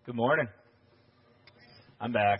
Good morning. I'm back.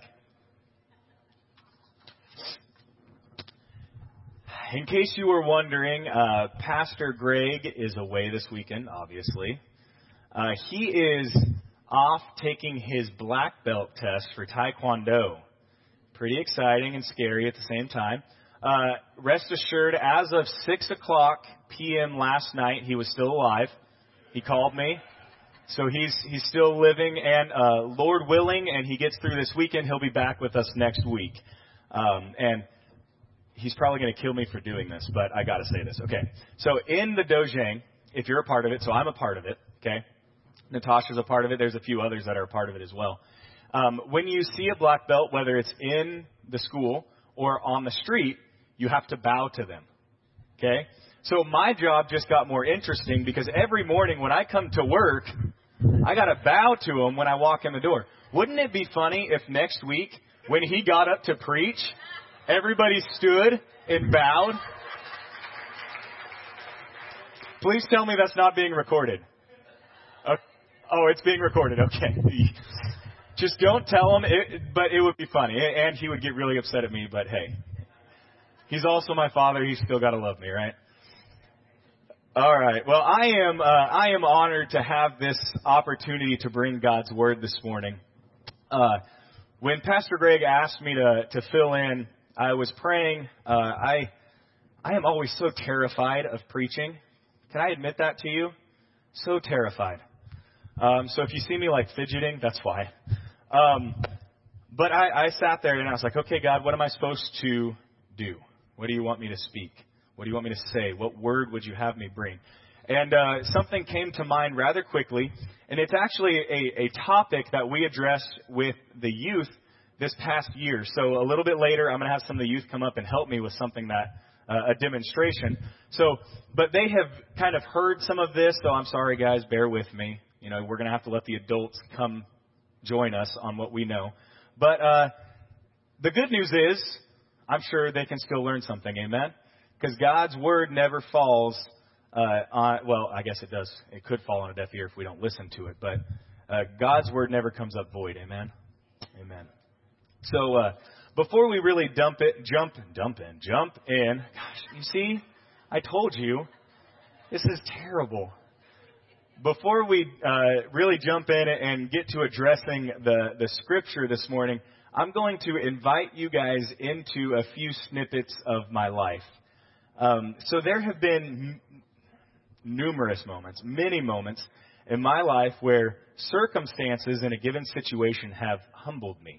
In case you were wondering, Pastor Greg is away this weekend, obviously. He is off taking his black belt test for Taekwondo. Pretty exciting and scary at the same time. Rest assured, as of 6 o'clock p.m. last night, he was still alive. He called me. So he's still living, and Lord willing, and he gets through this weekend, he'll be back with us next week. And he's probably going to kill me for doing this, but I got to say this. Okay. So in the Dojang, if you're a part of it, so I'm a part of it, okay? Natasha's a part of it. There's a few others that are a part of it as well. When you see a black belt, whether it's in the school or on the street, you have to bow to them, okay? So my job just got more interesting because every morning when I come to work, I got to bow to him when I walk in the door. Wouldn't it be funny if next week when he got up to preach, everybody stood and bowed? Please tell me that's not being recorded. Oh, it's being recorded. Okay. Just don't tell him, but it would be funny. And he would get really upset at me, but hey. He's also my father. He's still got to love me, right? All right. Well, I am honored to have this opportunity to bring God's Word this morning. When Pastor Greg asked me to fill in, I was praying. I am always so terrified of preaching. Can I admit that to you? So terrified. So if you see me like fidgeting, that's why. But I sat there and I was like, okay, God, what am I supposed to do? What do you want me to speak? What do you want me to say? What word would you have me bring? And something came to mind rather quickly, and it's actually a topic that we addressed with the youth this past year. So a little bit later, I'm going to have some of the youth come up and help me with something that, a demonstration. So, but they have kind of heard some of this, so I'm sorry, guys, bear with me. You know, we're going to have to let the adults come join us on what we know. But the good news is, I'm sure they can still learn something, amen? Because God's Word never falls well, I guess it does. It could fall on a deaf ear if we don't listen to it. But God's Word never comes up void. Amen? Amen. So before we really jump in. Gosh, you see? I told you. This is terrible. Before we really jump in and get to addressing the Scripture this morning, I'm going to invite you guys into a few snippets of my life. So there have been numerous moments, many moments in my life where circumstances in a given situation have humbled me.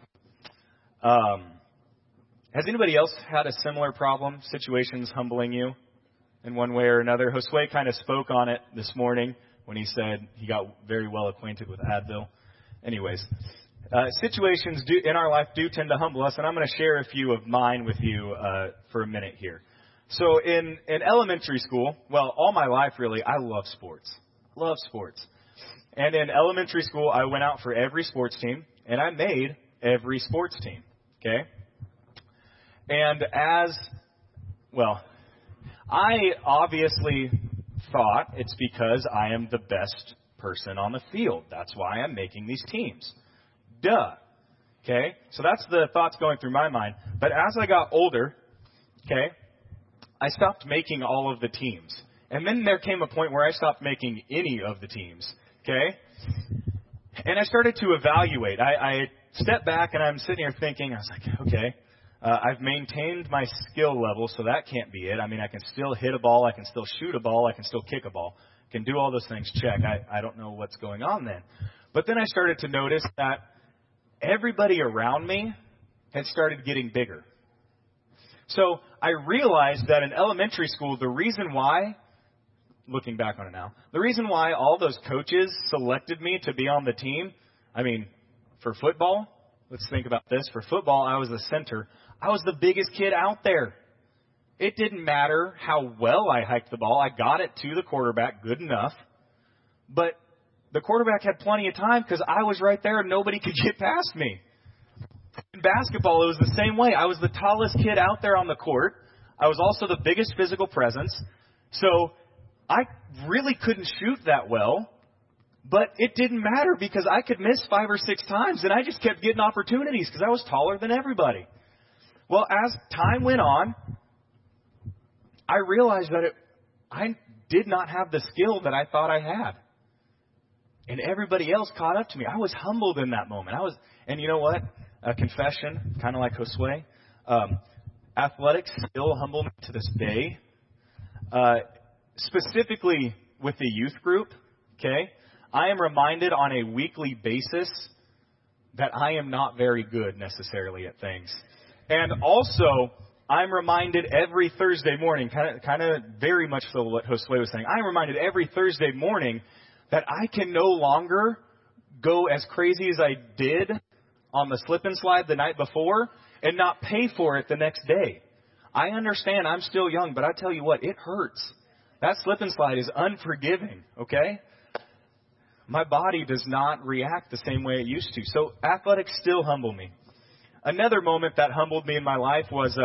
Has anybody else had a similar problem, situations humbling you in one way or another? Josue kind of spoke on it this morning when he said he got very well acquainted with Advil. Anyways, situations in our life do tend to humble us, and I'm going to share a few of mine with you for a minute here. So in elementary school, well, all my life really, I love sports. Love sports. And in elementary school, I went out for every sports team, and I made every sports team. Okay? And I obviously thought it's because I am the best person on the field. That's why I'm making these teams. Duh. Okay? So that's the thoughts going through my mind. But as I got older, okay, I stopped making all of the teams. And then there came a point where I stopped making any of the teams. Okay? And I started to evaluate. I stepped back and I'm sitting here thinking, I was like, okay, I've maintained my skill level, so that can't be it. I mean, I can still hit a ball. I can still shoot a ball. I can still kick a ball. I can do all those things. Check. I don't know what's going on then. But then I started to notice that everybody around me had started getting bigger. So I realized that in elementary school, the reason why, looking back on it now, the reason why all those coaches selected me to be on the team, I mean, for football, let's think about this. For football, I was the center. I was the biggest kid out there. It didn't matter how well I hiked the ball. I got it to the quarterback good enough. But the quarterback had plenty of time because I was right there and nobody could get past me. In basketball, it was the same way. I was the tallest kid out there on the court. I was also the biggest physical presence. So I really couldn't shoot that well, But it didn't matter because I could miss 5 or 6 times, and I just kept getting opportunities because I was taller than everybody. Well, as time went on, I realized that I did not have the skill that I thought I had. And everybody else caught up to me. I was humbled in that moment. And you know what? A confession, kind of like Josue. Athletics still humble me to this day. Specifically with the youth group, okay? I am reminded on a weekly basis that I am not very good necessarily at things. And also, I'm reminded every Thursday morning, kind of very much so what Josue was saying, I'm reminded every Thursday morning that I can no longer go as crazy as I did on the slip and slide the night before and not pay for it the next day. I understand I'm still young, but I tell you what, it hurts. That slip and slide is unforgiving, okay? My body does not react the same way it used to. So athletics still humble me. Another moment that humbled me in my life was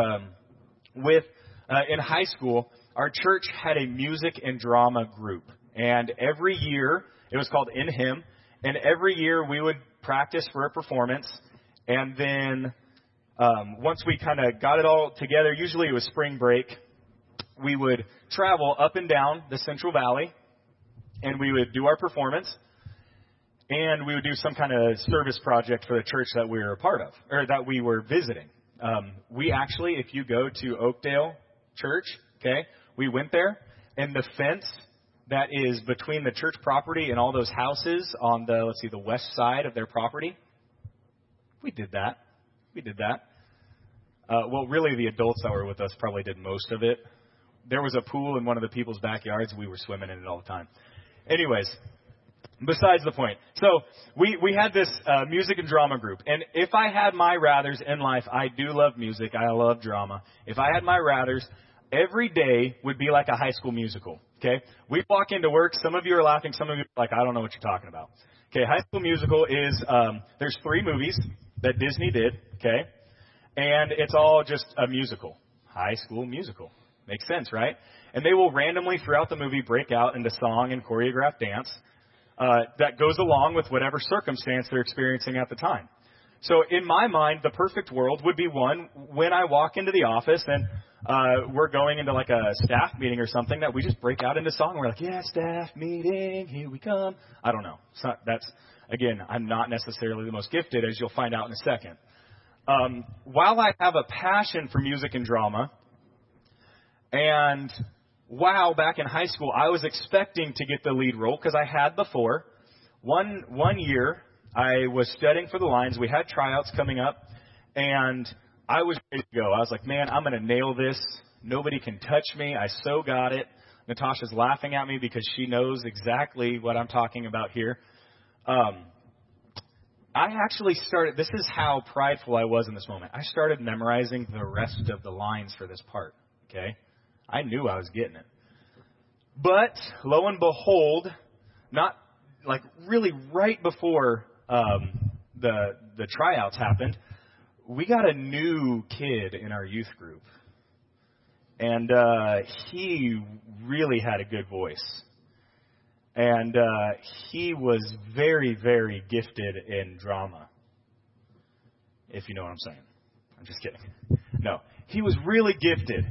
in high school, our church had a music and drama group. And every year, it was called In Him. And every year we would practice for a performance. And then once we kind of got it all together, usually it was spring break, we would travel up and down the Central Valley. And we would do our performance. And we would do some kind of service project for the church that we were a part of, or that we were visiting. We actually, if you go to Oakdale Church, okay, we went there, and the fence that is between the church property and all those houses on the west side of their property, we did that. Well, really, the adults that were with us probably did most of it. There was a pool in one of the people's backyards. We were swimming in it all the time. Anyways, besides the point. So we had this music and drama group. And if I had my rathers in life, I do love music. I love drama. If I had my rathers, every day would be like a high school musical. Okay? We walk into work. Some of you are laughing. Some of you are like, I don't know what you're talking about. Okay, High School Musical is, there's 3 movies that Disney did. Okay? And it's all just a musical. High School Musical. Makes sense, right? And they will randomly throughout the movie break out into song and choreographed dance that goes along with whatever circumstance they're experiencing at the time. So in my mind, the perfect world would be one when I walk into the office and we're going into like a staff meeting or something that we just break out into song. We're like, yeah, staff meeting, here we come. I don't know. Again, I'm not necessarily the most gifted, as you'll find out in a second. While I have a passion for music and drama, and wow, back in high school, I was expecting to get the lead role because I had before. One year, I was studying for the lines. We had tryouts coming up, and I was ready to go. I was like, man, I'm going to nail this. Nobody can touch me. I so got it. Natasha's laughing at me because she knows exactly what I'm talking about here. I actually started, this is how prideful I was in this moment. I started memorizing the rest of the lines for this part, okay? I knew I was getting it. But lo and behold, not like really right before the tryouts happened, we got a new kid in our youth group. And he really had a good voice. And he was very, very gifted in drama. If you know what I'm saying. I'm just kidding. No. He was really gifted.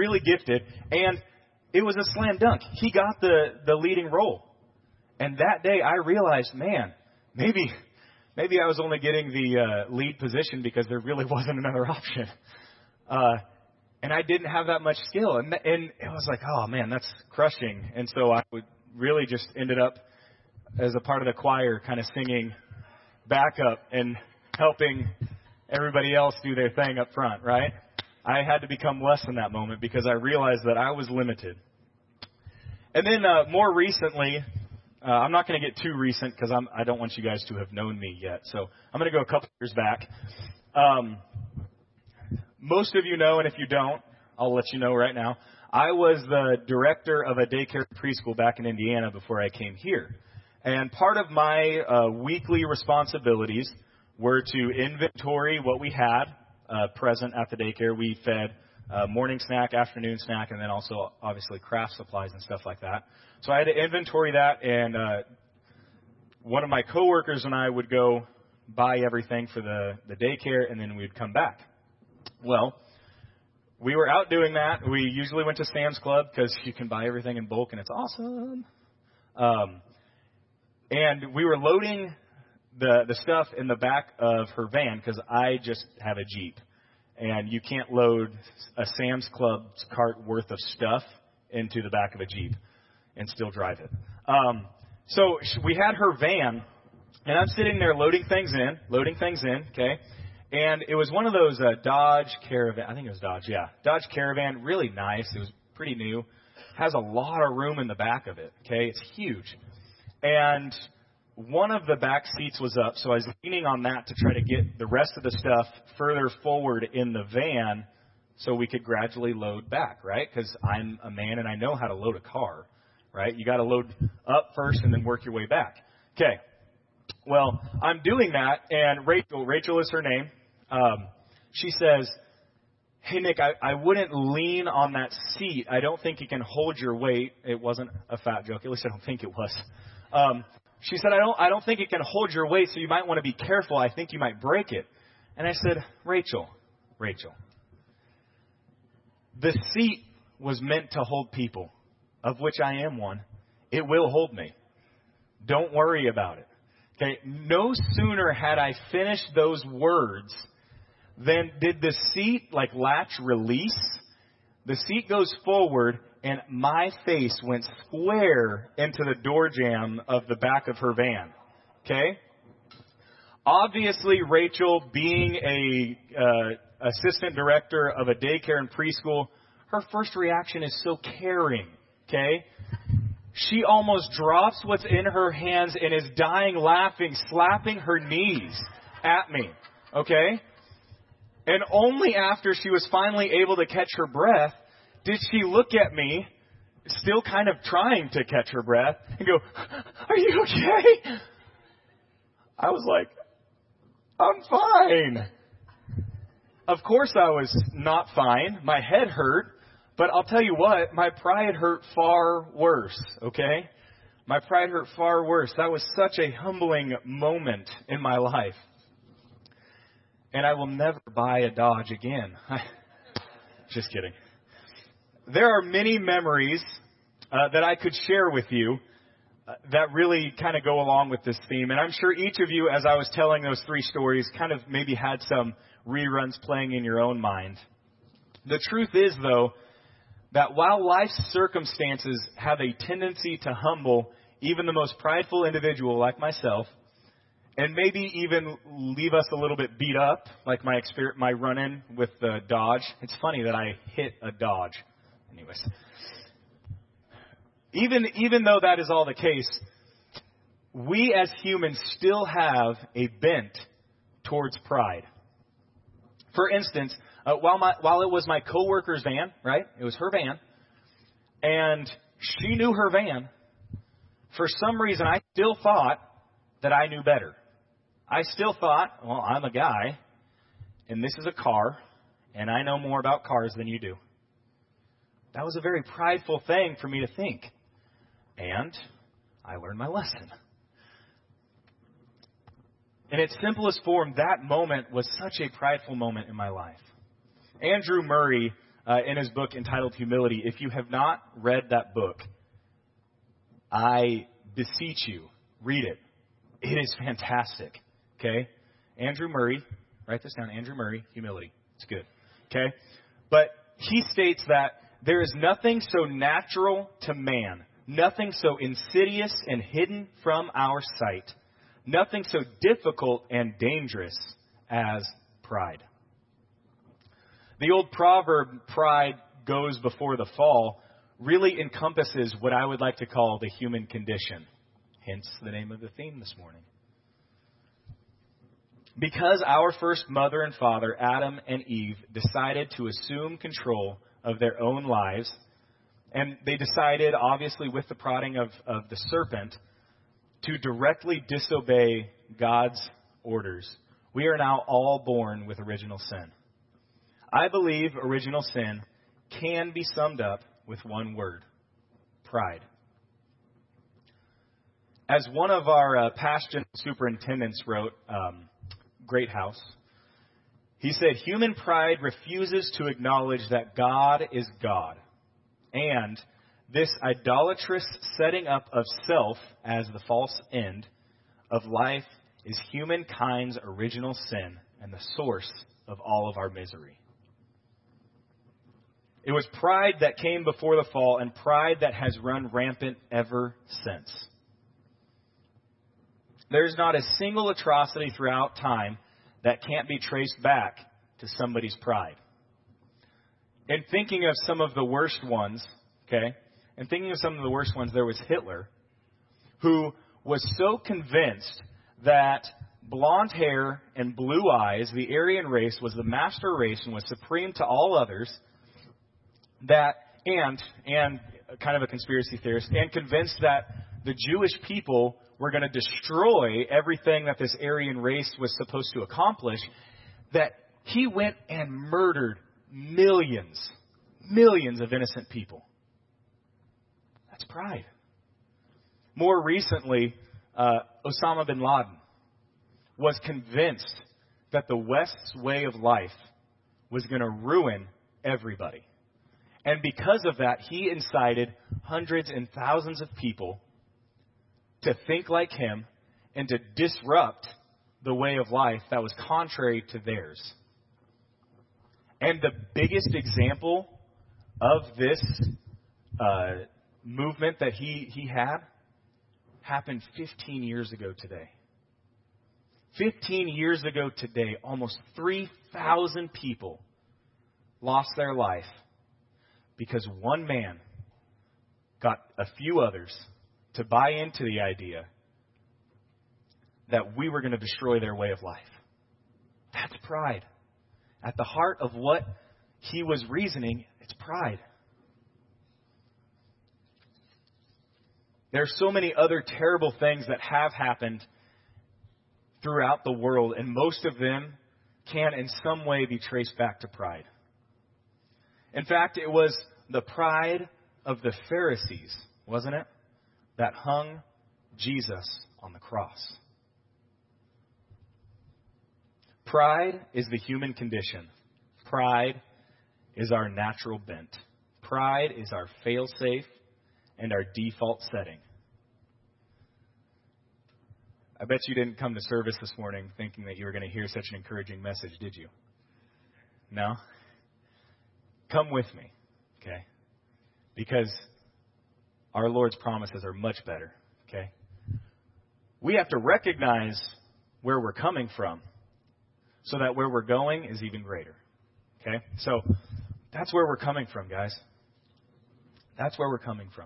And it was a slam dunk. He got the leading role. And that day I realized, man, maybe I was only getting the lead position because there really wasn't another option. And I didn't have that much skill. And it was like, oh, man, that's crushing. And so I would really just ended up as a part of the choir kind of singing backup and helping everybody else do their thing up front, right? I had to become less in that moment because I realized that I was limited. And then more recently, I'm not going to get too recent because I don't want you guys to have known me yet. So I'm going to go a couple years back. Most of you know, and if you don't, I'll let you know right now. I was the director of a daycare preschool back in Indiana before I came here. And part of my weekly responsibilities were to inventory what we had present at the daycare. We fed morning snack, afternoon snack, and then also obviously craft supplies and stuff like that. So I had to inventory that and one of my coworkers and I would go buy everything for the daycare, and then we'd come back. Well, we were out doing that. We usually went to Sam's Club because you can buy everything in bulk, and it's awesome. And we were loading the stuff in the back of her van because I just have a Jeep. And you can't load a Sam's Club's cart worth of stuff into the back of a Jeep and still drive it. So we had her van, and I'm sitting there loading things in, okay? And it was one of those Dodge Caravan. I think it was Dodge, yeah. Dodge Caravan, really nice. It was pretty new. Has a lot of room in the back of it, okay? It's huge. And one of the back seats was up, so I was leaning on that to try to get the rest of the stuff further forward in the van so we could gradually load back, right? Because I'm a man and I know how to load a car, right? You got to load up first and then work your way back. Okay. Well, I'm doing that, and Rachel is her name. She says, "Hey, Nick, I wouldn't lean on that seat. I don't think you can hold your weight." It wasn't a fat joke. At least I don't think it was. She said, I don't think it can hold your weight, so you might want to be careful. I think you might break it. And I said, Rachel, the seat was meant to hold people, of which I am one. It will hold me. Don't worry about it. Okay, no sooner had I finished those words than did the seat latch release. The seat goes forward, and my face went square into the door jamb of the back of her van. Okay? Obviously, Rachel, being a assistant director of a daycare and preschool, her first reaction is so caring. Okay? She almost drops what's in her hands and is dying laughing, slapping her knees at me. Okay? And only after she was finally able to catch her breath did she look at me, still kind of trying to catch her breath, and go, "Are you okay?" I was like, "I'm fine." Of course I was not fine. My head hurt. But I'll tell you what, my pride hurt far worse, okay? My pride hurt far worse. That was such a humbling moment in my life. And I will never buy a Dodge again. Just kidding. There are many memories that I could share with you that really kind of go along with this theme. And I'm sure each of you, as I was telling those three stories, kind of maybe had some reruns playing in your own mind. The truth is, though, that while life's circumstances have a tendency to humble even the most prideful individual like myself, and maybe even leave us a little bit beat up, like my run-in with the Dodge. It's funny that I hit a Dodge. Anyways. Even though that is all the case, we as humans still have a bent towards pride. For instance, while it was my coworker's van, right? It was her van, and she knew her van. For some reason, I still thought that I knew better. I still thought, well, I'm a guy, and this is a car, and I know more about cars than you do. That was a very prideful thing for me to think. And I learned my lesson. In its simplest form, that moment was such a prideful moment in my life. Andrew Murray, in his book entitled Humility, if you have not read that book, I beseech you, read it. It is fantastic. Okay? Andrew Murray, write this down, Andrew Murray, Humility. It's good. Okay? But he states that there is nothing so natural to man, nothing so insidious and hidden from our sight, nothing so difficult and dangerous as pride. The old proverb, pride goes before the fall, really encompasses what I would like to call the human condition. Hence the name of the theme this morning. Because our first mother and father, Adam and Eve, decided to assume control of their own lives, and they decided, obviously with the prodding of the serpent, to directly disobey God's orders, we are now all born with original sin. I believe original sin can be summed up with one word: pride. As one of our past superintendents wrote, Greathouse, he said, human pride refuses to acknowledge that God is God. And this idolatrous setting up of self as the false end of life is humankind's original sin and the source of all of our misery. It was pride that came before the fall and pride that has run rampant ever since. There's not a single atrocity throughout time that can't be traced back to somebody's pride. And thinking of some of the worst ones, there was Hitler, who was so convinced that blonde hair and blue eyes, the Aryan race, was the master race and was supreme to all others, that, and kind of a conspiracy theorist, and convinced that the Jewish people were going to destroy everything that this Aryan race was supposed to accomplish, that he went and murdered millions of innocent people. That's pride. More recently, Osama bin Laden was convinced that the West's way of life was going to ruin everybody. And because of that, he incited hundreds and thousands of people to think like him and to disrupt the way of life that was contrary to theirs. And the biggest example of this movement that he had happened 15 years ago today. 15 years ago today, almost 3,000 people lost their life because one man got a few others to buy into the idea that we were going to destroy their way of life. That's pride. At the heart of what he was reasoning, it's pride. There are so many other terrible things that have happened throughout the world, and most of them can in some way be traced back to pride. In fact, it was the pride of the Pharisees, wasn't it, that hung Jesus on the cross. Pride is the human condition. Pride is our natural bent. Pride is our fail-safe and our default setting. I bet you didn't come to service this morning thinking that you were going to hear such an encouraging message, did you? No? Come with me, okay? Because our Lord's promises are much better, okay? We have to recognize where we're coming from so that where we're going is even greater, okay? So that's where we're coming from, guys. That's where we're coming from.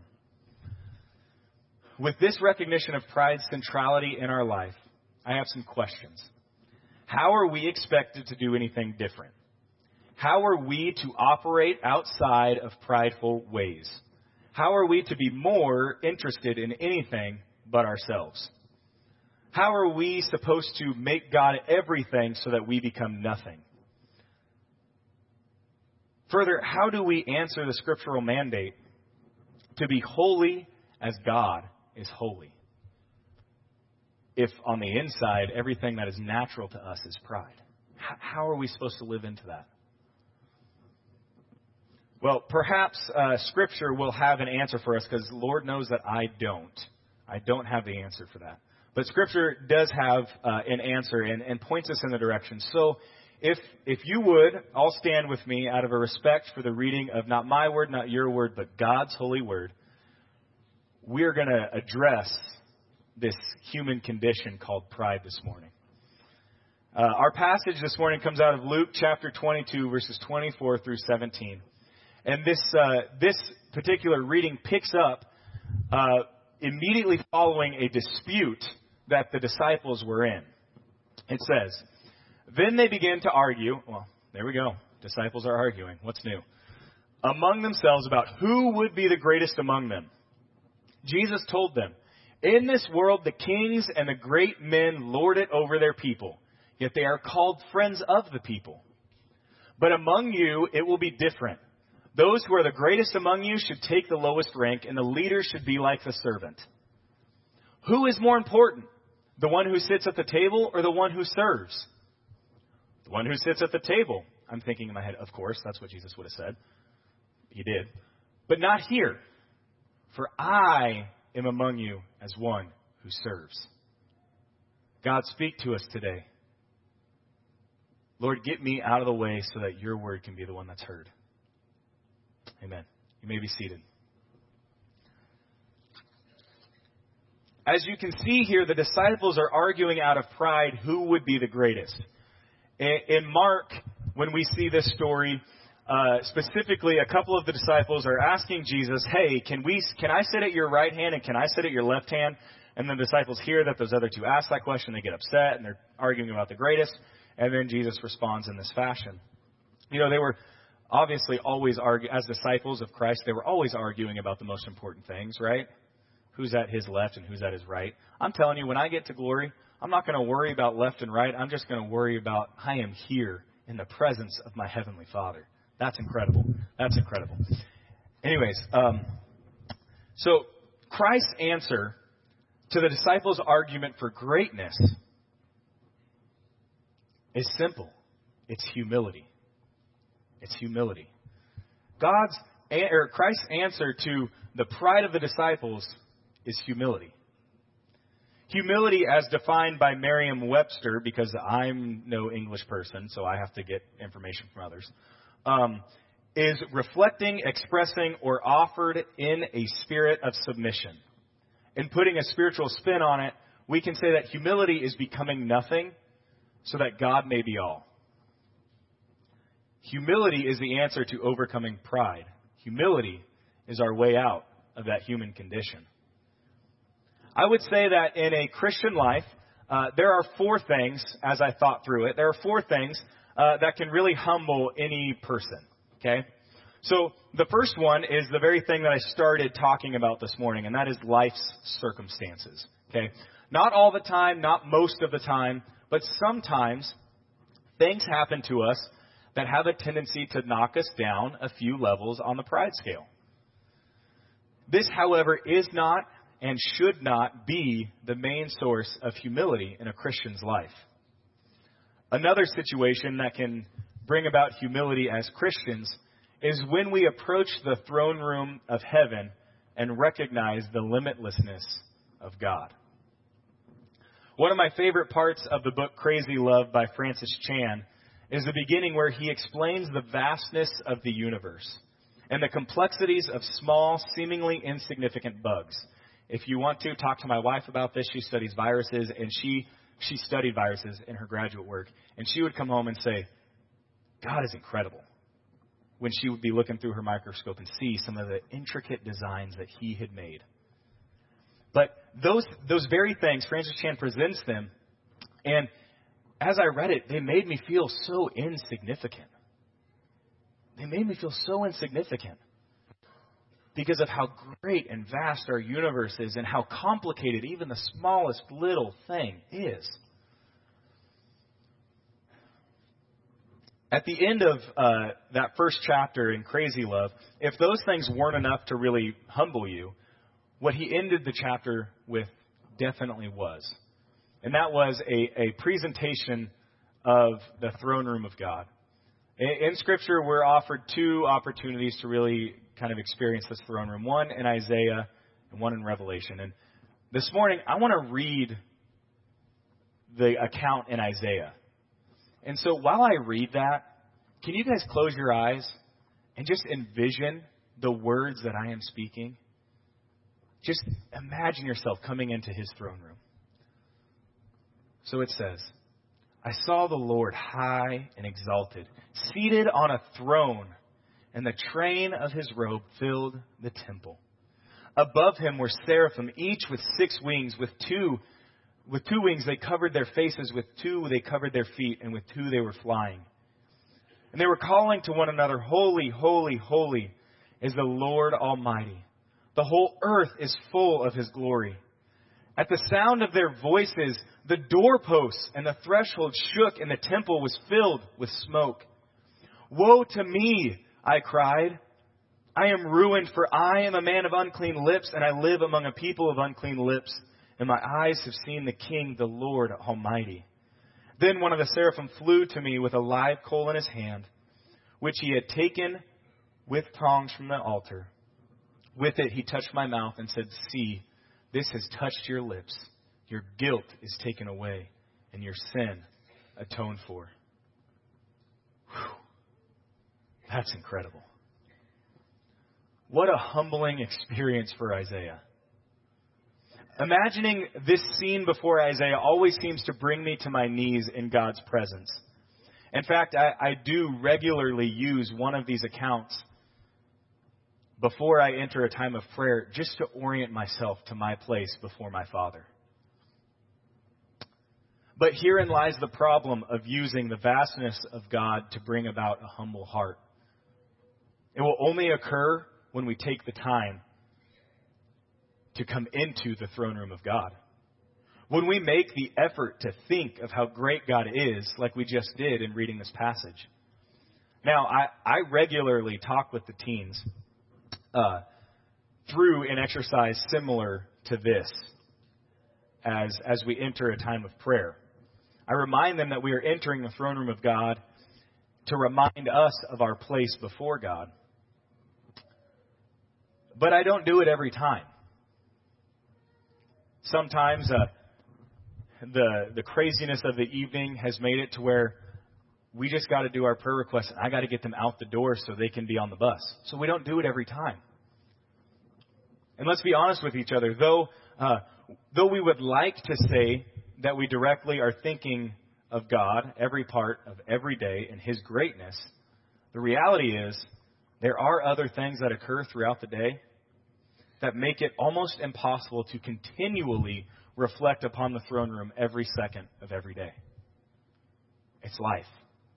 With this recognition of pride's centrality in our life, I have some questions. How are we expected to do anything different? How are we to operate outside of prideful ways? How are we to be more interested in anything but ourselves? How are we supposed to make God everything so that we become nothing? Further, how do we answer the scriptural mandate to be holy as God is holy, if on the inside everything that is natural to us is pride? How are we supposed to live into that? Well, perhaps Scripture will have an answer for us, because the Lord knows that I don't. I don't have the answer for that. But Scripture does have an answer and points us in the direction. So if you would, all stand with me out of a respect for the reading of not my word, not your word, but God's holy word. We're going to address this human condition called pride this morning. Our passage this morning comes out of Luke chapter 22, verses 24 through 17. And this particular reading picks up immediately following a dispute that the disciples were in. It says, "Then they began to argue." Well, there we go. Disciples are arguing. What's new? "Among themselves about who would be the greatest among them. Jesus told them, 'In this world the kings and the great men lord it over their people, yet they are called friends of the people. But among you it will be different. Those who are the greatest among you should take the lowest rank, and the leader should be like the servant. Who is more important? The one who sits at the table or the one who serves? The one who sits at the table. I'm thinking in my head, of course, that's what Jesus would have said. He did. But not here. For I am among you as one who serves. God, speak to us today. Lord, get me out of the way so that your word can be the one that's heard. Amen. You may be seated. As you can see here, the disciples are arguing out of pride who would be the greatest. In Mark, when we see this story, specifically a couple of the disciples are asking Jesus, hey, can I sit at your right hand and can I sit at your left hand? And the disciples hear that those other two ask that question. They get upset and they're arguing about the greatest. And then Jesus responds in this fashion. You know, they were obviously always as disciples of Christ, they were always arguing about the most important things, right? Who's at his left and who's at his right. I'm telling you, when I get to glory, I'm not going to worry about left and right. I'm just going to worry about I am here in the presence of my Heavenly Father. That's incredible. That's incredible. Anyways, so Christ's answer to the disciples' argument for greatness is simple. It's humility. It's humility. Christ's answer to the pride of the disciples is humility. Humility, as defined by Merriam-Webster, because I'm no English person, so I have to get information from others, is reflecting, expressing, or offered in a spirit of submission. In putting a spiritual spin on it, we can say that humility is becoming nothing so that God may be all. Humility is the answer to overcoming pride. Humility is our way out of that human condition. I would say that in a Christian life, there are four things, as I thought through it, there are four things that can really humble any person. Okay? So the first one is the very thing that I started talking about this morning, and that is life's circumstances. Okay? Not all the time, not most of the time, but sometimes things happen to us that have a tendency to knock us down a few levels on the pride scale. This, however, is not and should not be the main source of humility in a Christian's life. Another situation that can bring about humility as Christians is when we approach the throne room of heaven and recognize the limitlessness of God. One of my favorite parts of the book Crazy Love by Francis Chan is the beginning where he explains the vastness of the universe and the complexities of small, seemingly insignificant bugs. If you want to, talk to my wife about this. She studies viruses, and she studied viruses in her graduate work. And she would come home and say, God is incredible, when she would be looking through her microscope and see some of the intricate designs that he had made. But those very things, Francis Chan presents them, and as I read it, they made me feel so insignificant. They made me feel so insignificant because of how great and vast our universe is and how complicated even the smallest little thing is. At the end of that first chapter in Crazy Love, if those things weren't enough to really humble you, what he ended the chapter with definitely was. And that was a presentation of the throne room of God. In Scripture, we're offered two opportunities to really kind of experience this throne room. One in Isaiah and one in Revelation. And this morning, I want to read the account in Isaiah. And so while I read that, can you guys close your eyes and just envision the words that I am speaking? Just imagine yourself coming into his throne room. So it says, I saw the Lord high and exalted, seated on a throne, and the train of his robe filled the temple. Above him were seraphim, each with 6 wings. With two wings they covered their faces, with 2 they covered their feet, and with 2 they were flying. And they were calling to one another, Holy, holy, holy is the Lord Almighty. The whole earth is full of his glory. At the sound of their voices, the doorposts and the threshold shook, and the temple was filled with smoke. Woe to me, I cried. I am ruined, for I am a man of unclean lips, and I live among a people of unclean lips. and my eyes have seen the King, the Lord Almighty. Then one of the seraphim flew to me with a live coal in his hand, which he had taken with tongs from the altar. With it he touched my mouth and said, "See, this has touched your lips. Your guilt is taken away, and your sin atoned for." Whew. That's incredible. What a humbling experience for Isaiah. Imagining this scene before Isaiah always seems to bring me to my knees in God's presence. In fact, I do regularly use one of these accounts before I enter a time of prayer just to orient myself to my place before my Father. But herein lies the problem of using the vastness of God to bring about a humble heart. It will only occur when we take the time to come into the throne room of God. When we make the effort to think of how great God is, like we just did in reading this passage. Now, I regularly talk with the teens through an exercise similar to this as we enter a time of prayer. I remind them that we are entering the throne room of God to remind us of our place before God. But I don't do it every time. Sometimes the craziness of the evening has made it to where we just got to do our prayer requests, and I got to get them out the door so they can be on the bus. So we don't do it every time. And let's be honest with each other. Though we would like to say that we directly are thinking of God every part of every day and His greatness, the reality is there are other things that occur throughout the day that make it almost impossible to continually reflect upon the throne room every second of every day. It's life.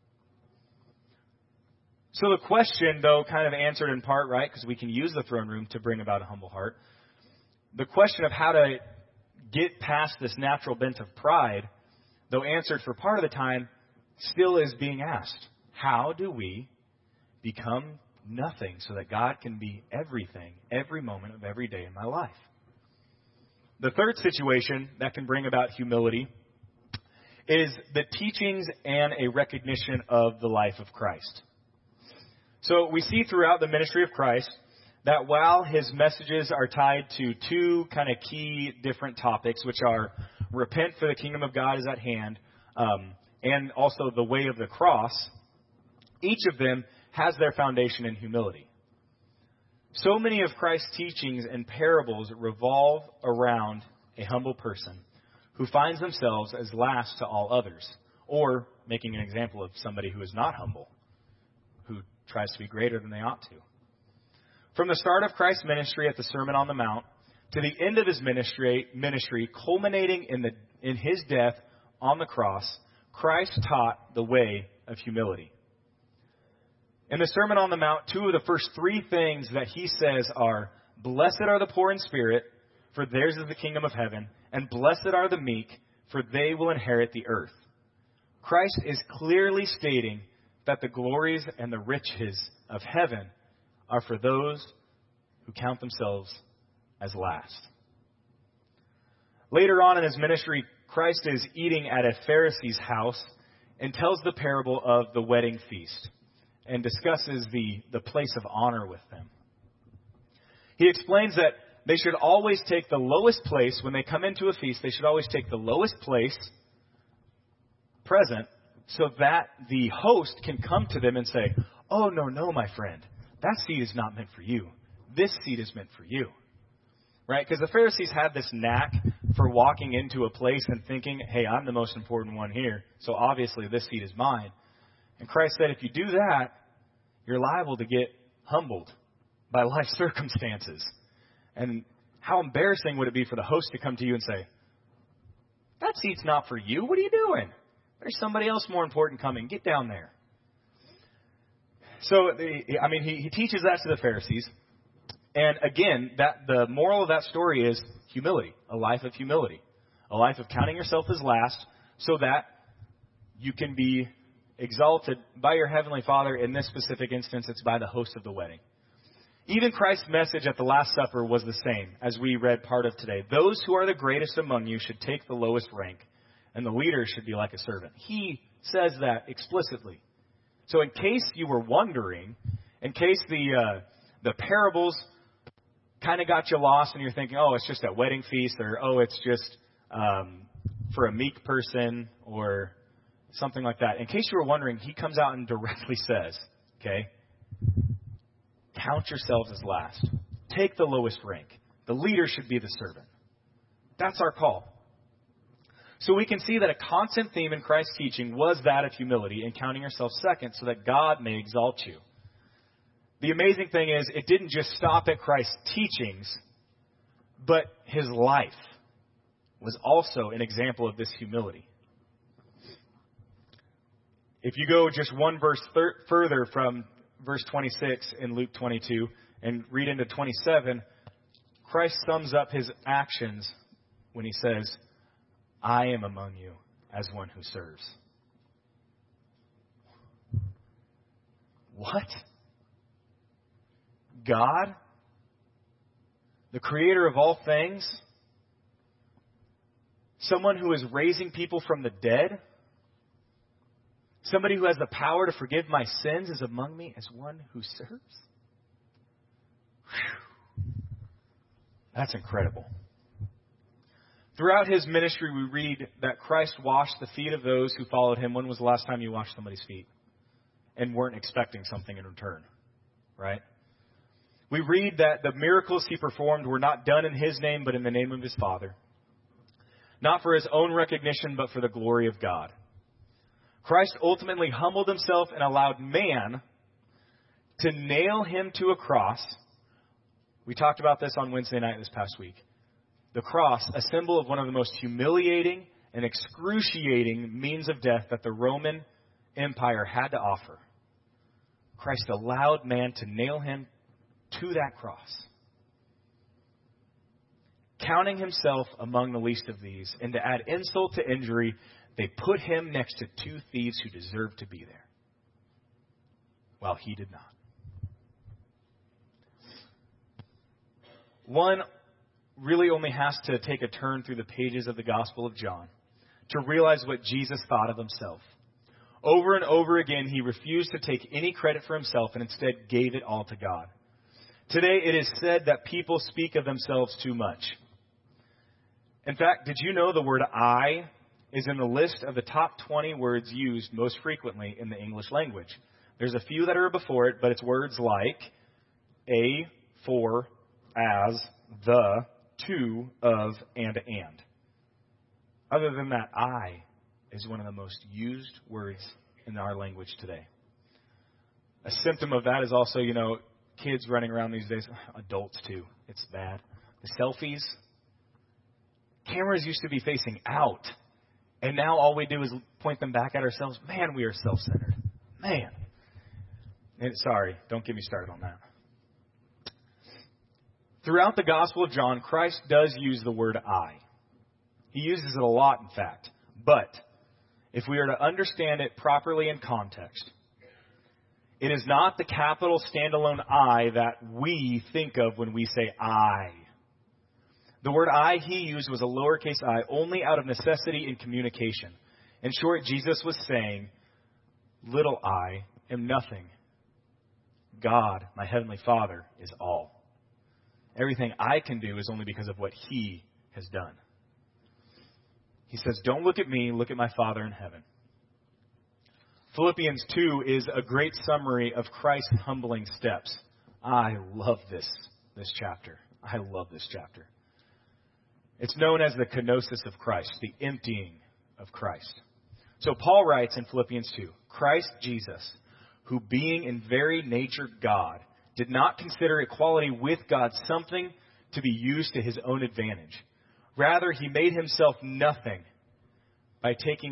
So the question, though, kind of answered in part, right, because we can use the throne room to bring about a humble heart. The question of how to get past this natural bent of pride, though answered for part of the time, still is being asked. How do we become nothing so that God can be everything, every moment of every day in my life? The third situation that can bring about humility is the teachings and a recognition of the life of Christ. So we see throughout the ministry of Christ that while His messages are tied to two kind of key different topics, which are repent for the kingdom of God is at hand, and also the way of the cross, each of them has their foundation in humility. So many of Christ's teachings and parables revolve around a humble person who finds themselves as last to all others, or making an example of somebody who is not humble, who tries to be greater than they ought to. From the start of Christ's ministry at the Sermon on the Mount to the end of His ministry culminating in His death on the cross, Christ taught the way of humility. In the Sermon on the Mount, two of the first three things that He says are, "Blessed are the poor in spirit, for theirs is the kingdom of heaven, and blessed are the meek, for they will inherit the earth." Christ is clearly stating that the glories and the riches of heaven are for those who count themselves as last. Later on in His ministry, Christ is eating at a Pharisee's house and tells the parable of the wedding feast and discusses the place of honor with them. He explains that they should always take the lowest place when they come into a feast. They should always take the lowest place present so that the host can come to them and say, "Oh, no, my friend. That seat is not meant for you. This seat is meant for you." Right? Because the Pharisees had this knack for walking into a place and thinking, "Hey, I'm the most important one here, so obviously this seat is mine." And Christ said, if you do that, you're liable to get humbled by life circumstances. And how embarrassing would it be for the host to come to you and say, "That seat's not for you. What are you doing? There's somebody else more important coming. Get down there." So, he teaches that to the Pharisees. And again, the moral of that story is humility, a life of humility, a life of counting yourself as last so that you can be exalted by your Heavenly Father. In this specific instance, it's by the host of the wedding. Even Christ's message at the Last Supper was the same, as we read part of today. Those who are the greatest among you should take the lowest rank, and the leader should be like a servant. He says that explicitly. So in case you were wondering, in case the parables kind of got you lost and you're thinking, oh, it's just a wedding feast, or oh, it's just for a meek person, or something like that. In case you were wondering, he comes out and directly says, okay, count yourselves as last. Take the lowest rank. The leader should be the servant. That's our call. So we can see that a constant theme in Christ's teaching was that of humility and counting yourself second so that God may exalt you. The amazing thing is, it didn't just stop at Christ's teachings, but his life was also an example of this humility. If you go just one verse further from verse 26 in Luke 22 and read into 27, Christ sums up his actions when he says, I am among you as one who serves. What? God, the creator of all things, someone who is raising people from the dead, somebody who has the power to forgive my sins is among me as one who serves? Whew. That's incredible. Throughout his ministry, we read that Christ washed the feet of those who followed him. When was the last time you washed somebody's feet and weren't expecting something in return? Right? We read that the miracles he performed were not done in his name, but in the name of his Father. Not for his own recognition, but for the glory of God. Christ ultimately humbled himself and allowed man to nail him to a cross. We talked about this on Wednesday night this past week. The cross, a symbol of one of the most humiliating and excruciating means of death that the Roman Empire had to offer. Christ allowed man to nail him to that cross, counting himself among the least of these. And to add insult to injury, they put him next to two thieves who deserved to be there, while he did not. One really only has to take a turn through the pages of the Gospel of John to realize what Jesus thought of himself. Over and over again, he refused to take any credit for himself and instead gave it all to God. Today, it is said that people speak of themselves too much. In fact, did you know the word I is in the list of the top 20 words used most frequently in the English language? There's a few that are before it, but it's words like a, for, as, the, to, of, and. Other than that, I is one of the most used words in our language today. A symptom of that is also, kids running around these days, adults too. It's bad. The selfies. Cameras used to be facing out, and now all we do is point them back at ourselves. Man, we are self-centered. Man. And sorry, don't get me started on that. Throughout the Gospel of John, Christ does use the word I. He uses it a lot, in fact. But if we are to understand it properly in context, it is not the capital standalone I that we think of when we say I. The word I he used was a lowercase I only out of necessity in communication. In short, Jesus was saying, little I am nothing. God, my heavenly Father, is all. Everything I can do is only because of what he has done. He says, don't look at me, look at my Father in heaven. Philippians 2 is a great summary of Christ's humbling steps. I love this chapter. I love this chapter. It's known as the kenosis of Christ, the emptying of Christ. So Paul writes in Philippians 2, Christ Jesus, who being in very nature God, did not consider equality with God something to be used to his own advantage. Rather, he made himself nothing by taking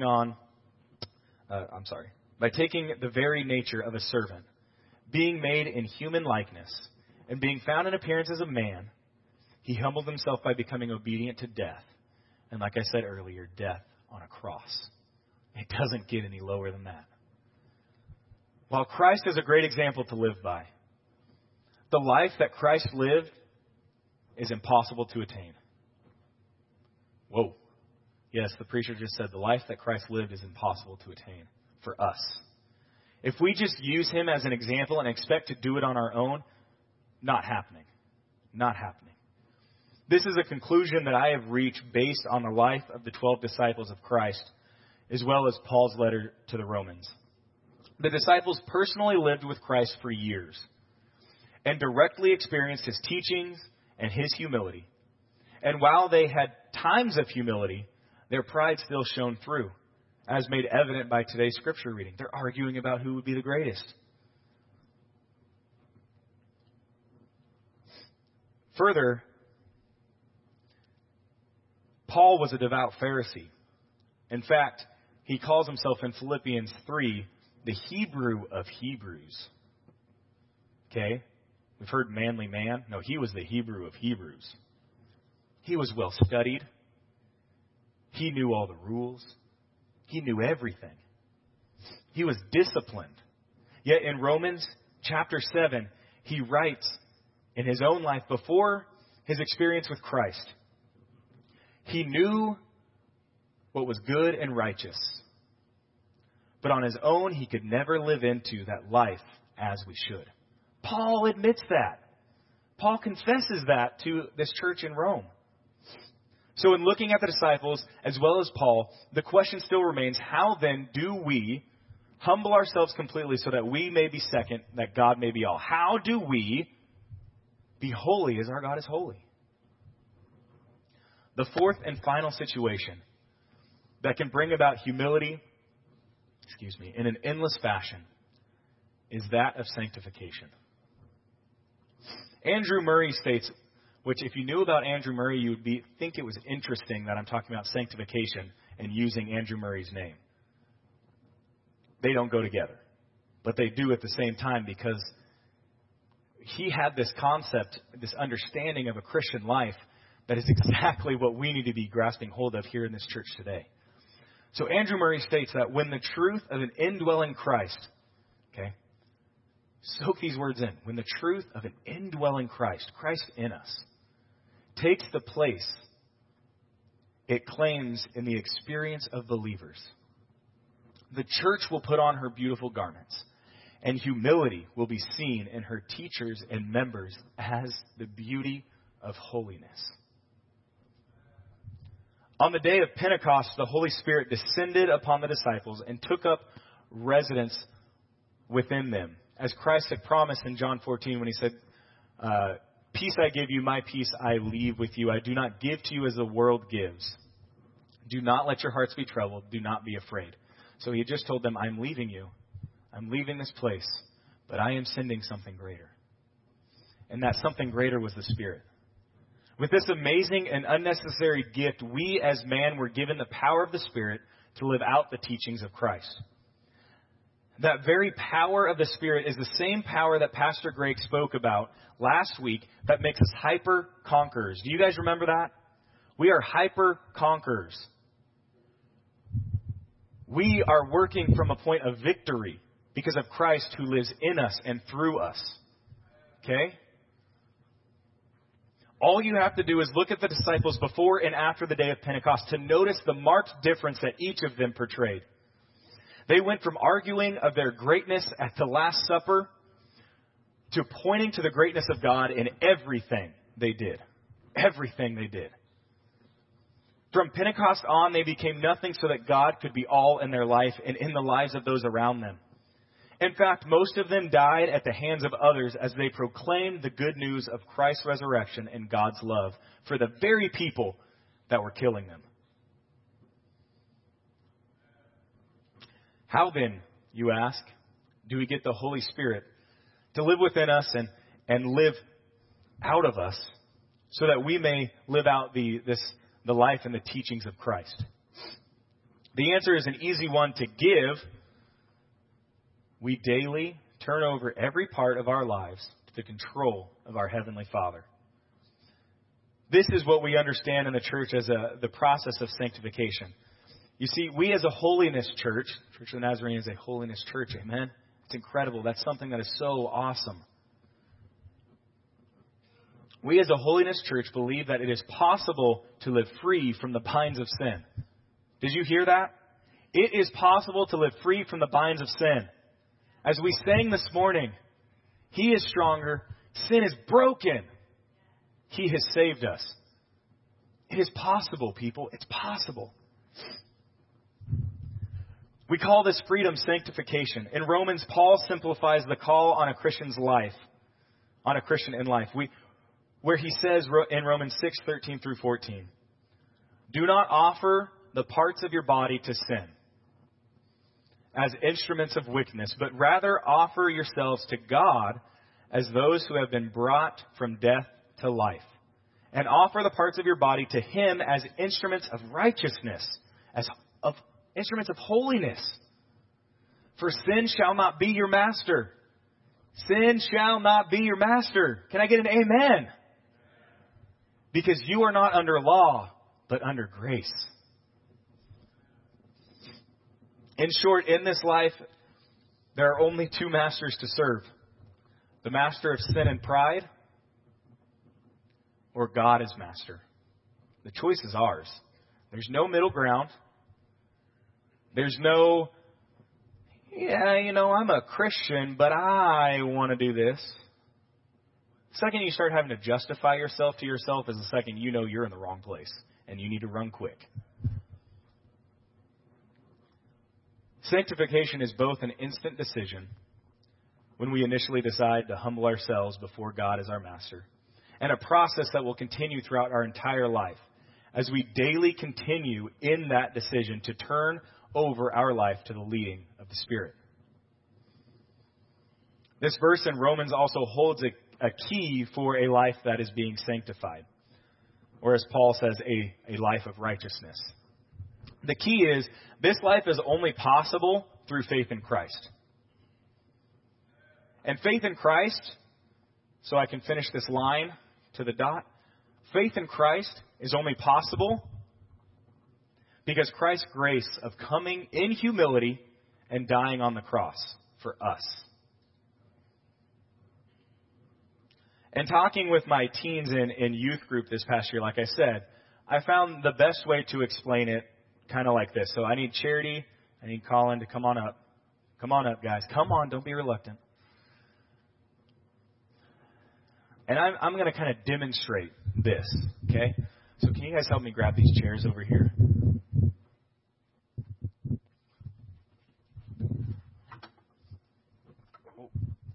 the very nature of a servant, being made in human likeness, and being found in appearance as a man, he humbled himself by becoming obedient to death. And like I said earlier, death on a cross. It doesn't get any lower than that. While Christ is a great example to live by, the life that Christ lived is impossible to attain. Whoa. Yes, the preacher just said the life that Christ lived is impossible to attain for us. If we just use him as an example and expect to do it on our own, not happening. Not happening. This is a conclusion that I have reached based on the life of the 12 disciples of Christ, as well as Paul's letter to the Romans. The disciples personally lived with Christ for years and directly experienced his teachings and his humility. And while they had times of humility, their pride still shone through, as made evident by today's scripture reading. They're arguing about who would be the greatest. Further, Paul was a devout Pharisee. In fact, he calls himself in Philippians 3 the Hebrew of Hebrews. Okay? We've heard manly man. No, he was the Hebrew of Hebrews. He was well studied. He knew all the rules. He knew everything. He was disciplined. Yet in Romans chapter 7, he writes in his own life before his experience with Christ, he knew what was good and righteous. But on his own, he could never live into that life as we should. Paul admits that. Paul confesses that to this church in Rome. So in looking at the disciples as well as Paul, the question still remains, how then do we humble ourselves completely so that we may be second, that God may be all? How do we be holy as our God is holy? The fourth and final situation that can bring about humility, in an endless fashion is that of sanctification. Andrew Murray states, which if you knew about Andrew Murray, you would think it was interesting that I'm talking about sanctification and using Andrew Murray's name. They don't go together, but they do at the same time because he had this concept, this understanding of a Christian life that is exactly what we need to be grasping hold of here in this church today. So Andrew Murray states that when the truth of an indwelling Christ, soak these words in. When the truth of an indwelling Christ in us, takes the place it claims in the experience of believers, the church will put on her beautiful garments, and humility will be seen in her teachers and members as the beauty of holiness. On the day of Pentecost, the Holy Spirit descended upon the disciples and took up residence within them, as Christ had promised in John 14 when he said, peace I give you, my peace I leave with you. I do not give to you as the world gives. Do not let your hearts be troubled. Do not be afraid. So he had just told them, I'm leaving you. I'm leaving this place, but I am sending something greater. And that something greater was the Spirit. With this amazing and unnecessary gift, we as man were given the power of the Spirit to live out the teachings of Christ. That very power of the Spirit is the same power that Pastor Greg spoke about last week that makes us hyper-conquerors. Do you guys remember that? We are hyper-conquerors. We are working from a point of victory because of Christ who lives in us and through us. Okay? All you have to do is look at the disciples before and after the day of Pentecost to notice the marked difference that each of them portrayed. They went from arguing of their greatness at the Last Supper to pointing to the greatness of God in everything they did. Everything they did. From Pentecost on, they became nothing so that God could be all in their life and in the lives of those around them. In fact, most of them died at the hands of others as they proclaimed the good news of Christ's resurrection and God's love for the very people that were killing them. How then, you ask, do we get the Holy Spirit to live within us and live out of us so that we may live out the life and the teachings of Christ? The answer is an easy one to give. We daily turn over every part of our lives to the control of our Heavenly Father. This is what we understand in the church as the process of sanctification. You see, we as a holiness church, Church of the Nazarene is a holiness church, amen? It's incredible. That's something that is so awesome. We as a Holiness Church believe that it is possible to live free from the binds of sin. Did you hear that? It is possible to live free from the binds of sin. As we sang this morning, He is stronger. Sin is broken. He has saved us. It is possible, people. It's possible. We call this freedom sanctification. In Romans, Paul simplifies the call on a Christian's life, on a Christian in life, where he says in Romans 6:13 through 14, do not offer the parts of your body to sin as instruments of wickedness, but rather offer yourselves to God as those who have been brought from death to life. And offer the parts of your body to Him as instruments of righteousness, as of instruments of holiness. For sin shall not be your master. Sin shall not be your master. Can I get an amen? Because you are not under law, but under grace. In short, in this life, there are only two masters to serve. The master of sin and pride, or God as master. The choice is ours. There's no middle ground. There's no, I'm a Christian, but I want to do this. The second you start having to justify yourself to yourself is the second you know you're in the wrong place and you need to run quick. Sanctification is both an instant decision when we initially decide to humble ourselves before God as our master, and a process that will continue throughout our entire life as we daily continue in that decision to turn over our life to the leading of the Spirit. This verse in Romans also holds a key for a life that is being sanctified, or as Paul says, a life of righteousness. The key is, this life is only possible through faith in Christ. And faith in Christ, so I can finish this line to the dot, faith in Christ is only possible because Christ's grace of coming in humility and dying on the cross for us. And talking with my teens in youth group this past year, like I said, I found the best way to explain it kind of like this. So I need Charity, I need Colin to come on up. Come on up, guys. Come on, don't be reluctant. And I'm going to kind of demonstrate this, okay? So can you guys help me grab these chairs over here? Oh.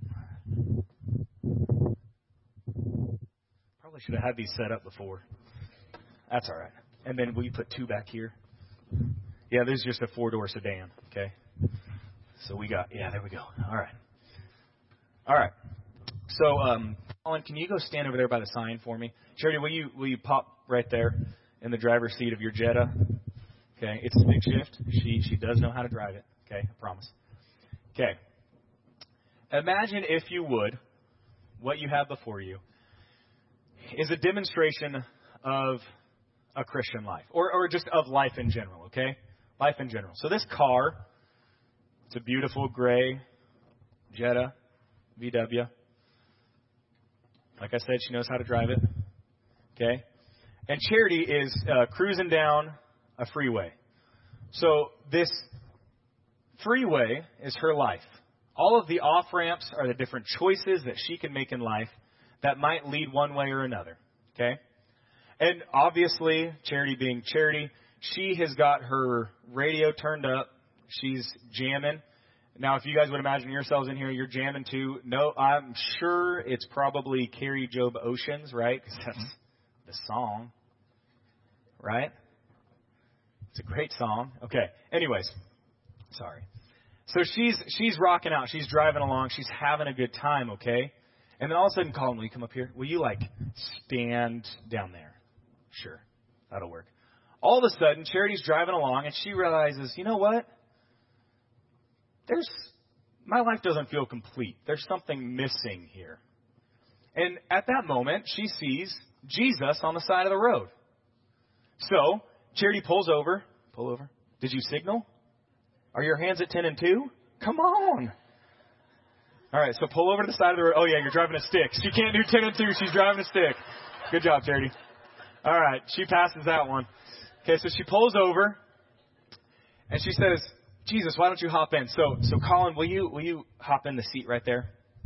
Probably should have had these set up before. That's all right. And then will you put two back here? Yeah, this is just a 4-door sedan, okay? So we got, there we go. All right. So, Colin, can you go stand over there by the sign for me? Charity, will you pop right there in the driver's seat of your Jetta? Okay, it's a stick shift. She does know how to drive it. Okay, I promise. Okay. Imagine, if you would, what you have before you is a demonstration of a Christian life, or just of life in general, okay? Life in general. So this car, it's a beautiful gray Jetta VW. Like I said, she knows how to drive it. Okay? And Charity is cruising down a freeway. So this freeway is her life. All of the off-ramps are the different choices that she can make in life that might lead one way or another. Okay? And obviously, Charity being Charity, she has got her radio turned up. She's jamming. Now, if you guys would imagine yourselves in here, you're jamming too. No, I'm sure it's probably Carrie Job Oceans, right? Because that's the song, right? It's a great song. Okay. Anyways, sorry. So she's rocking out. She's driving along. She's having a good time, okay? And then all of a sudden, Colin, will you come up here? Will you, stand down there? Sure. That'll work. All of a sudden, Charity's driving along, and she realizes, you know what? My life doesn't feel complete. There's something missing here. And at that moment, she sees Jesus on the side of the road. So, Charity pulls over. Pull over. Did you signal? Are your hands at 10 and 2? Come on. All right, so pull over to the side of the road. Oh, yeah, you're driving a stick. She can't do 10 and 2. She's driving a stick. Good job, Charity. All right, she passes that one. Okay, so she pulls over, and she says, Jesus, why don't you hop in? So Colin, will you hop in the seat right there?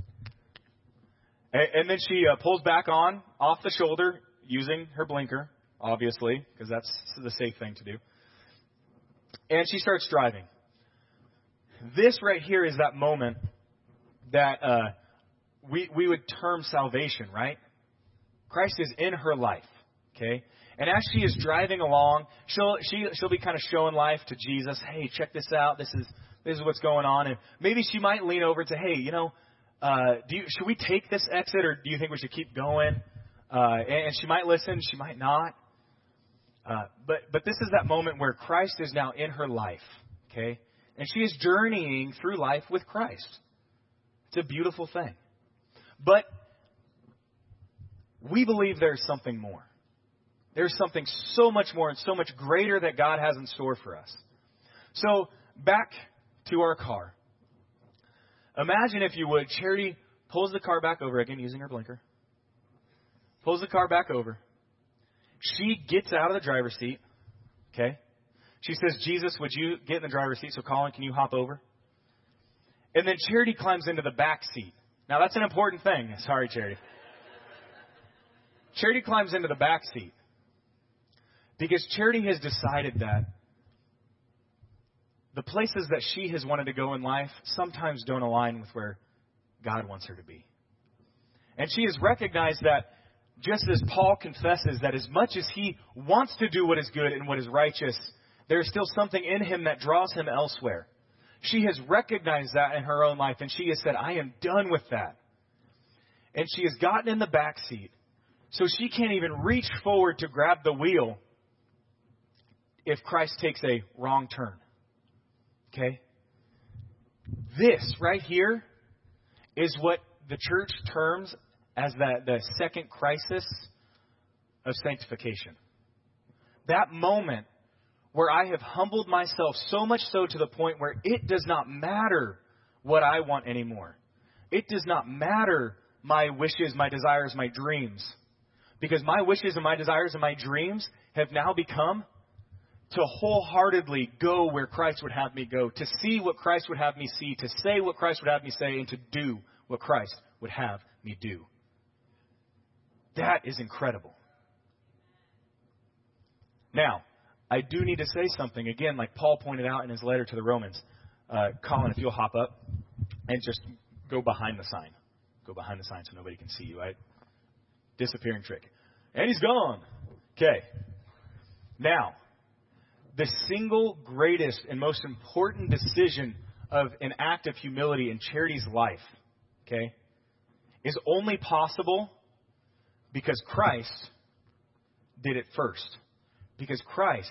And then she pulls back on, off the shoulder, using her blinker, obviously, because that's the safe thing to do. And she starts driving. This right here is that moment that we would term salvation, right? Christ is in her life, okay? And as she is driving along, she'll be kind of showing life to Jesus. Hey, check this out. This is what's going on. And maybe she might lean over to, hey, should we take this exit, or do you think we should keep going? And she might listen, she might not. But this is that moment where Christ is now in her life, okay? And she is journeying through life with Christ. It's a beautiful thing. But we believe there's something more. There's something so much more and so much greater that God has in store for us. So back to our car. Imagine, if you would, Charity pulls the car back over, again using her blinker. Pulls the car back over. She gets out of the driver's seat. Okay? She says, Jesus, would you get in the driver's seat? So Colin, can you hop over? And then Charity climbs into the back seat. Now that's an important thing. Sorry, Charity. Charity climbs into the back seat because Charity has decided that the places that she has wanted to go in life sometimes don't align with where God wants her to be. And she has recognized that, just as Paul confesses, that as much as he wants to do what is good and what is righteous, there is still something in him that draws him elsewhere. She has recognized that in her own life, and she has said, I am done with that. And she has gotten in the back seat, so she can't even reach forward to grab the wheel if Christ takes a wrong turn. Okay? This right here is what the church terms as the second crisis of sanctification. That moment where I have humbled myself so much so to the point where it does not matter what I want anymore. It does not matter my wishes, my desires, my dreams. Because my wishes and my desires and my dreams have now become to wholeheartedly go where Christ would have me go, to see what Christ would have me see, to say what Christ would have me say, and to do what Christ would have me do. That is incredible. Now, I do need to say something, again, like Paul pointed out in his letter to the Romans. Colin, if you'll hop up and just go behind the sign. Go behind the sign so nobody can see you, right? Disappearing trick. And he's gone. Okay. Now, the single greatest and most important decision of an act of humility in Charity's life, okay, is only possible because Christ did it first. Because Christ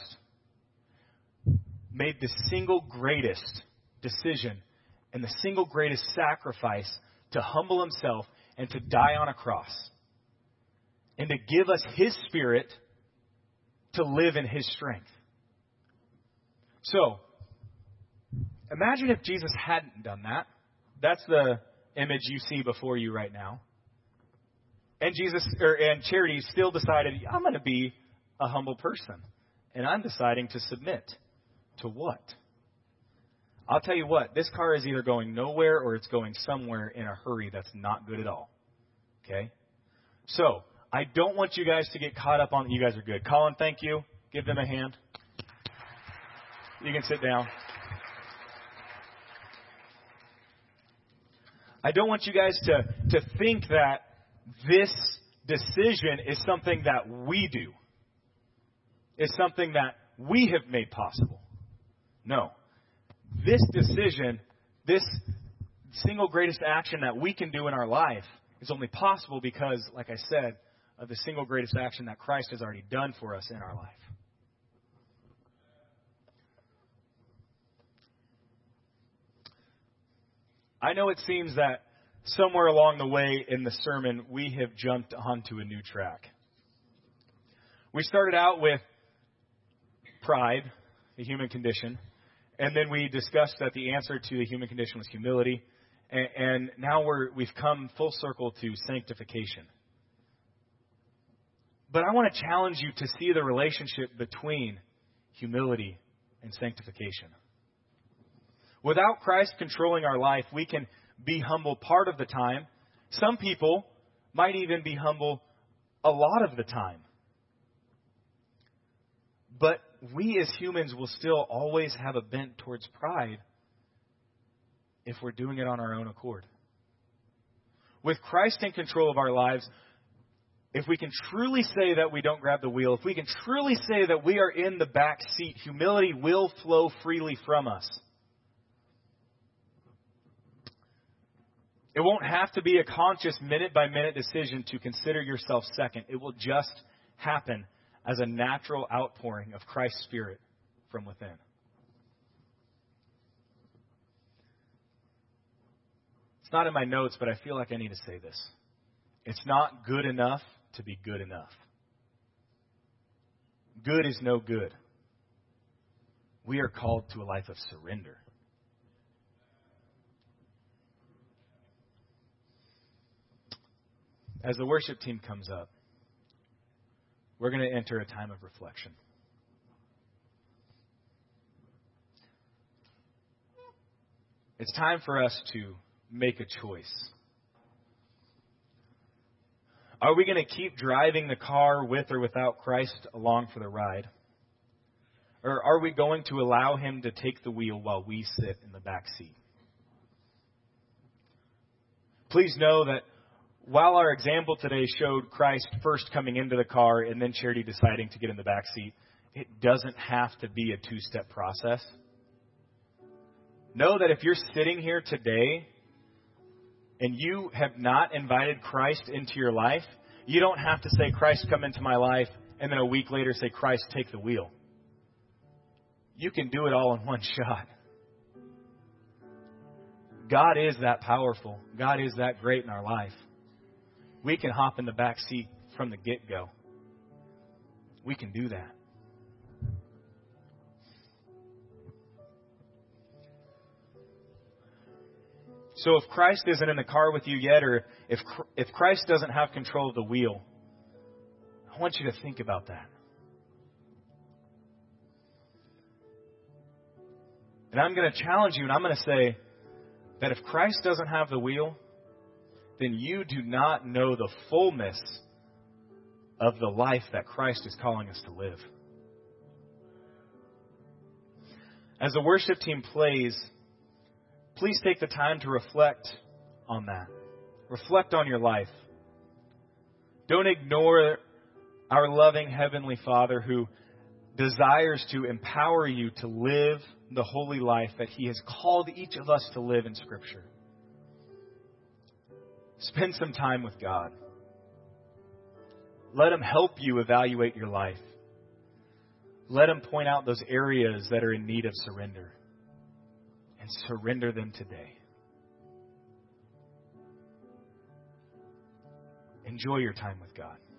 made the single greatest decision and the single greatest sacrifice to humble himself and to die on a cross. And to give us his Spirit to live in his strength. So, imagine if Jesus hadn't done that. That's the image you see before you right now. And Charity still decided, I'm going to be a humble person. And I'm deciding to submit to what? I'll tell you what, this car is either going nowhere or it's going somewhere in a hurry that's not good at all. Okay? So, I don't want you guys to get caught up on, you guys are good. Colin, thank you. Give them a hand. You can sit down. I don't want you guys to think that this decision is something that we do. It's something that we have made possible. No. This decision, this single greatest action that we can do in our life is only possible because, like I said, of the single greatest action that Christ has already done for us in our life. I know it seems that somewhere along the way in the sermon, we have jumped onto a new track. We started out with pride, the human condition, and then we discussed that the answer to the human condition was humility, And now we've come full circle to sanctification. But I want to challenge you to see the relationship between humility and sanctification. Without Christ controlling our life, we can be humble part of the time. Some people might even be humble a lot of the time. But we as humans will still always have a bent towards pride if we're doing it on our own accord. With Christ in control of our lives, if we can truly say that we don't grab the wheel, if we can truly say that we are in the back seat, humility will flow freely from us. It won't have to be a conscious minute-by-minute decision to consider yourself second. It will just happen as a natural outpouring of Christ's Spirit from within. It's not in my notes, but I feel like I need to say this. It's not good enough to be good enough. Good is no good. We are called to a life of surrender. As the worship team comes up, we're going to enter a time of reflection. It's time for us to make a choice. Are we going to keep driving the car with or without Christ along for the ride? Or are we going to allow Him to take the wheel while we sit in the back seat? Please know that while our example today showed Christ first coming into the car and then Charity deciding to get in the back seat, it doesn't have to be a two-step process. Know that if you're sitting here today and you have not invited Christ into your life, you don't have to say, Christ, come into my life, and then a week later say, Christ, take the wheel. You can do it all in one shot. God is that powerful. God is that great in our life. We can hop in the back seat from the get-go. We can do that. So if Christ isn't in the car with you yet, or if Christ doesn't have control of the wheel, I want you to think about that. And I'm going to challenge you, and I'm going to say that if Christ doesn't have the wheel, then you do not know the fullness of the life that Christ is calling us to live. As the worship team plays, please take the time to reflect on that. Reflect on your life. Don't ignore our loving Heavenly Father who desires to empower you to live the holy life that He has called each of us to live in Scripture. Spend some time with God. Let Him help you evaluate your life. Let Him point out those areas that are in need of surrender. And surrender them today. Enjoy your time with God.